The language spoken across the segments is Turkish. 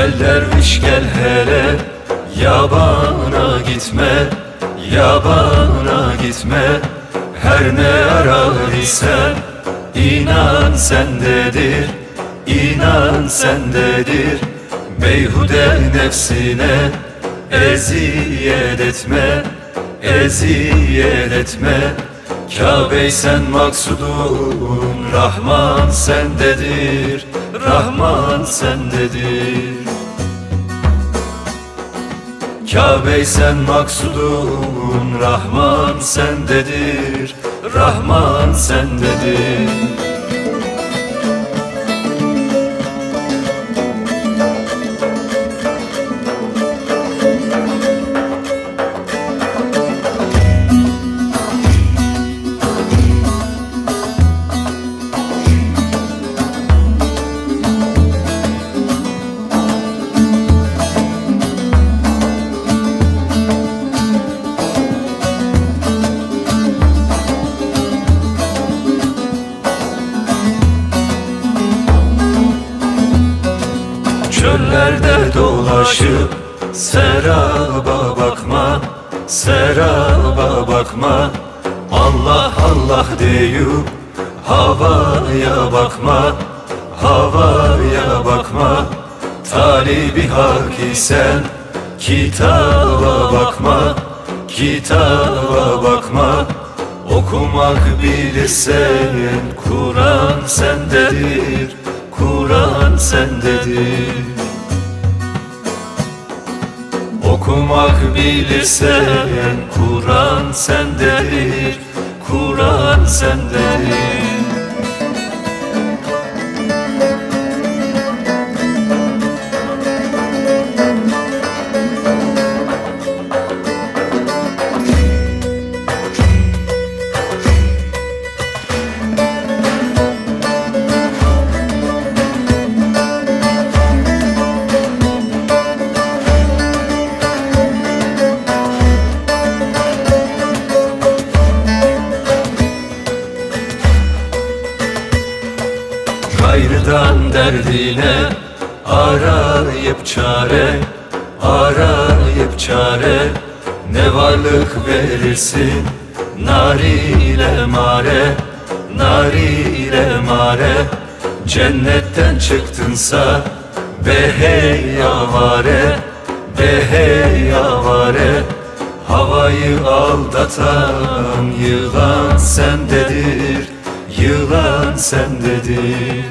Gel derviş gel hele, yabana gitme, yabana gitme. Her ne arar isen inan sendedir, inan sendedir. Beyhude nefsine eziyet etme, eziyet etme. Kabe-i sen maksudun, Rahman sendedir, Rahman sendedir. Kabe-i sen maksudun, Rahman sendedir, Rahman sendedir. Çöllerde dolaşıp seraba bakma, seraba bakma. Allah Allah deyip havaya bakma, havaya bakma. Talibi hak isen kitaba bakma, kitaba bakma. Okumak bilirsen Kur'an sendedir, Kur'an sendedir. Okumak bilirsen Kur'an sendedir, Kur'an sendedir. Gayrıdan derdine arayıp çare, arayıp çare. Ne varlık verirsin nar ile mare, nar ile mare. Cennetten çıktınsa be hey avare, be hey avare. Havayı aldatan yılan sendedir, yılan sendedir.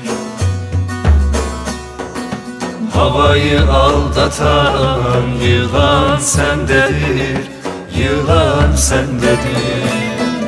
Havayı aldatan yılan sendedir, yılan sendedir.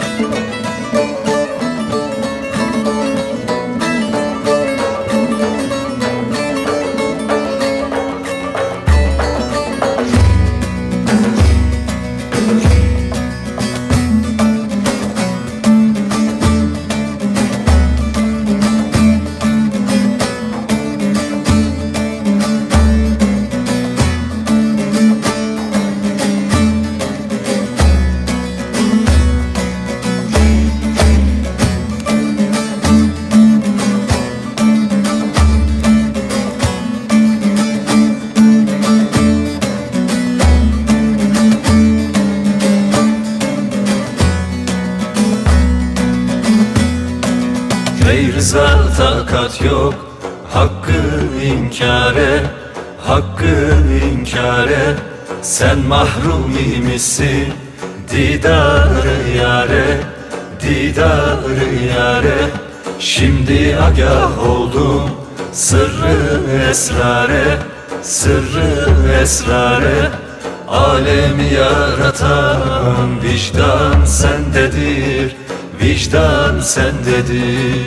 Rıza takat yok hakkı inkare, hakkı inkare. Sen mahrum misin didarı yare, didarı yare. Şimdi agah oldum sırrı esrare, sırrı esrare. Alemi yaratan vicdan sendedir, vicdan sendedir.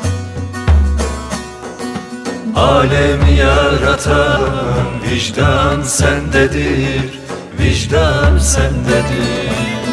Alemi yaratan vicdan sendedir, vicdan sendedir.